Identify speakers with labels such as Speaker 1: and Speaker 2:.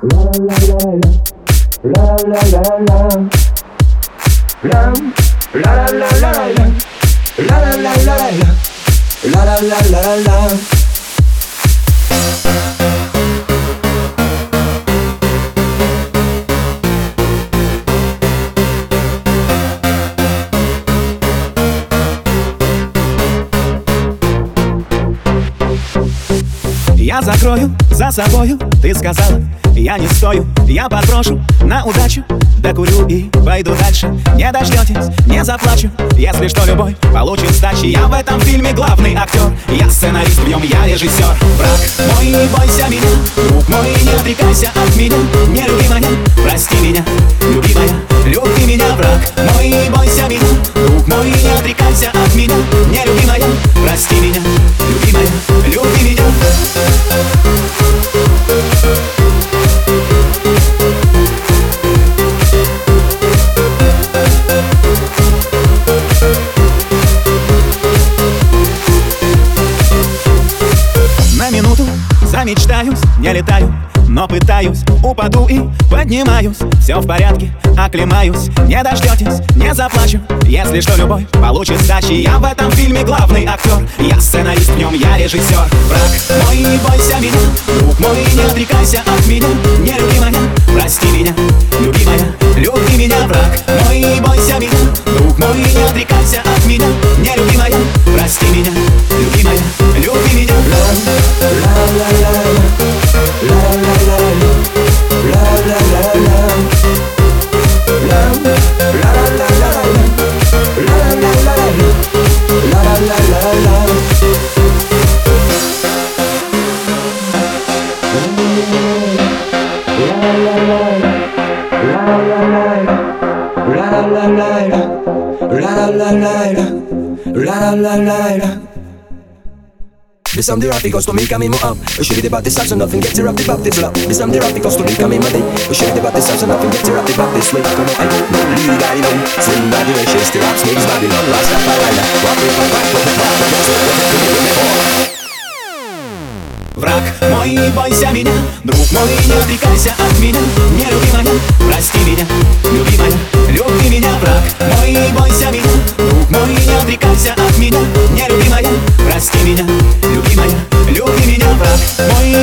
Speaker 1: Я закрою за собою, ты сказала, я не стою, я подброшу на удачу, докурю и пойду дальше. Не дождетесь, не заплачу, если что, любой получит сдачи. Я в этом фильме главный актер, я сценарист, в нем я режиссер. Враг мой, не бойся меня, друг мой, не отрекайся от меня. Нелюбимая, прости меня, любимая, люби меня. Враг мой, не бойся меня, друг мой, не отрекайся от меня. Нелюбимая, прости меня, любимая, люби меня. На минуту замечтаюсь, не летаю, но пытаюсь, упаду и поднимаюсь. Все в порядке, оклемаюсь, не дождетесь, не заплачу, если что, любой получит сдачи. Я в этом фильме главный актер, я сценарист, в нем я режиссер. Враг мой, не бойся меня, друг мой, не отрекайся от меня. Нелюбимая, прости меня, любимая, люби меня. Враг мой, не бойся меня, друг мой, не отрекайся от меня. Нелюбимая, прости меня, любимая, люби меня.
Speaker 2: Bisam the rap goes to me coming up. We should the body so nothing get to the this love. Bisam the rap goes to me coming money. We should the body so nothing get to the this way. Come on, I don't know, lead I know. Sing body when she's the rap snakes Babylon. Last up
Speaker 1: Враг мой, не бойся меня, друг мой, не отрекайся от меня. Нелюбимая, прости меня, любимая, люби меня. Враг мой, не бойся меня, друг мой, не отрекайся от меня. Нелюбимая, прости меня, любимая, люби меня. Враг мой,